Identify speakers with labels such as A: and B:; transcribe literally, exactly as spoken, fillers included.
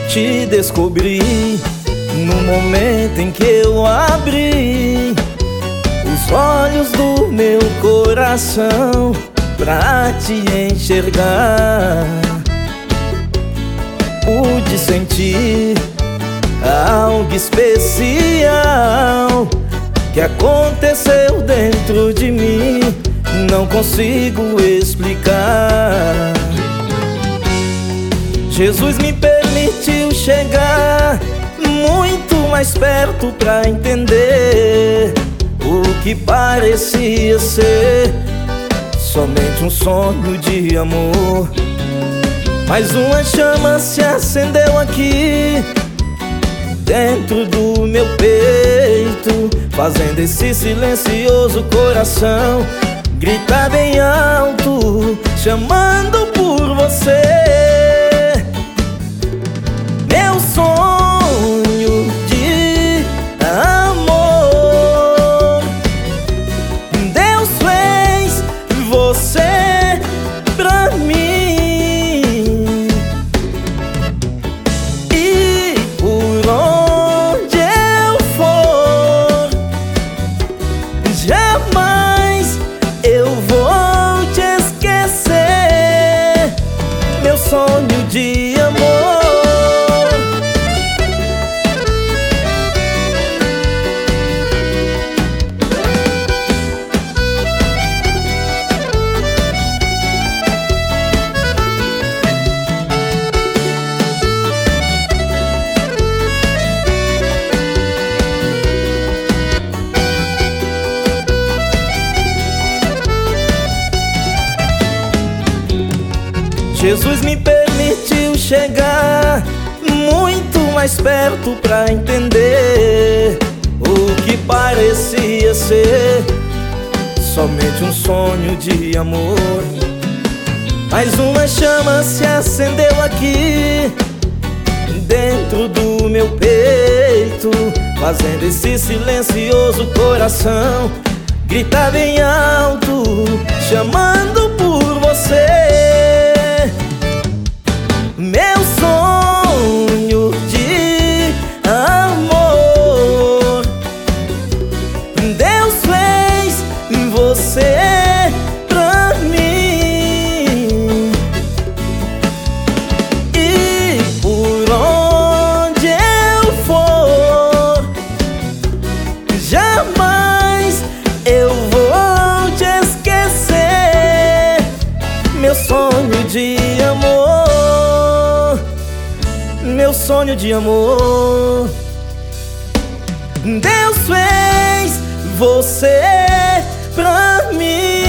A: te descobri no momento em que eu abri os olhos do meu coração pra te enxergar. Pude sentir algo especial que aconteceu dentro de mim, não consigo explicar. Jesus me permitiu chegar muito mais perto pra entender o que parecia ser somente um sonho de amor. Mas uma chama se acendeu aqui dentro do meu peito, fazendo esse silencioso coração gritar bem alto, chamando por você. Meu sonho de amor, Deus fez você pra mim. E por onde eu for, jamais eu vou te esquecer. Meu sonho de amor. Jesus me permitiu chegar muito mais perto pra entender o que parecia ser somente um sonho de amor. Mas uma chama se acendeu aqui dentro do meu peito, fazendo esse silencioso coração gritar bem alto, chamando por você. Meu sonho de amor, Deus fez você pra mim. E por onde eu for, jamais eu vou te esquecer. Meu sonho de amor, meu sonho de amor, Deus fez você pra mim.